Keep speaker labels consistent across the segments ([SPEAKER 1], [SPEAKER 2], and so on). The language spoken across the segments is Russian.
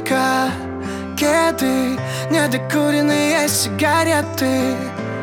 [SPEAKER 1] Детка, кеды, недокуренные сигареты.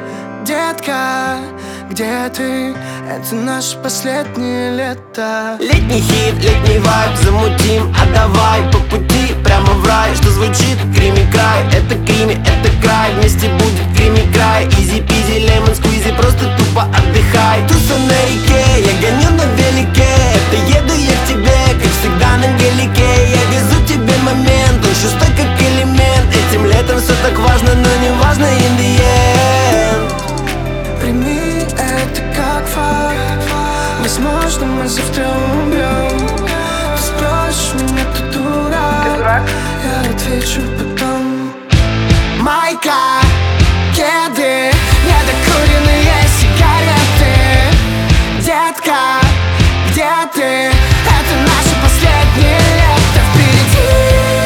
[SPEAKER 1] Детка, где ты? Это наше последнее лето.
[SPEAKER 2] Летний хит, летний вайб, замутим, а давай по пути прямо в рай. Что звучит? Крими край, это крими, это край. Вместе будет крими край. Изи-пизи, лемон сквизи, просто тупо отдыхай. Туса на реке, я гоню на велике. Это еду я к тебе, как всегда на гелике. Я везу тебе момент, он шестой как элемент. Этим летом все так важно, но не важно in the end.
[SPEAKER 1] Прими это как факт. Возможно, мы завтра умрем. Ты спросишь меня, ты дурак? Я отвечу потом. Майка, кеды, недокуренные сигареты. Детка, где ты? Это наше последнее лето. Впереди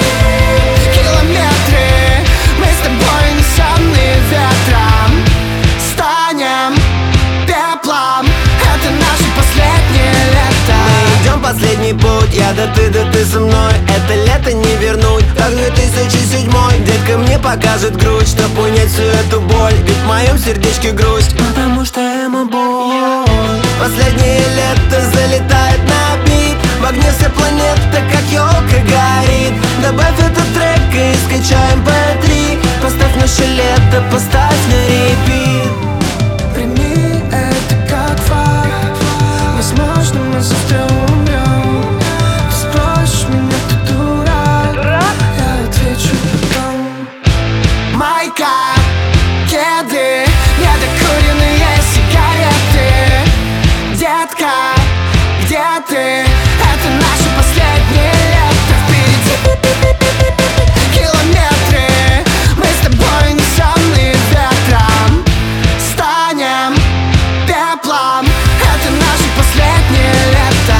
[SPEAKER 1] километры. Мы с тобой унесенные ветром. Станем пеплом. Это наше последнее лето.
[SPEAKER 2] Мы идем последний путь, я да ты со мной. Это лето не вернуть, как 2007. Детка мне покажет грудь, чтоб унять всю эту боль. Ведь в моем сердечке грусть, потому что эмо боль. Последнее лето залетает на бит. В огне вся планета, как елка горит. Добавь этот трек и скачаем MP3. Поставь наше лето, поставь на репит.
[SPEAKER 1] Прими это как факт. Возможно, мы завтра умрем. Ты спросишь меня, ты дурак? Я отвечу потом. Майка, кеды, недокуренные сигареты. Детка, где ты? Это наше последнее лето. Впереди километры. Мы с тобой унесенные ветром. Станем пеплом. Это наше последнее лето.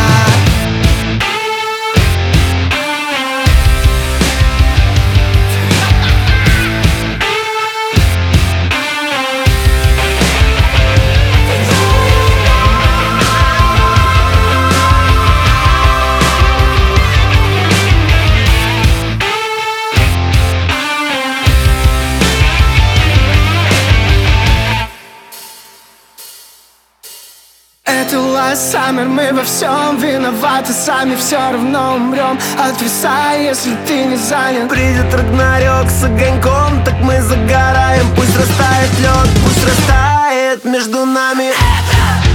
[SPEAKER 1] Это last summer, мы во всем виноваты сами, все равно умрем от веса, если ты не занят.
[SPEAKER 2] Придет Рагнарёк с огоньком, так мы загораем. Пусть растает лед, пусть растает между нами.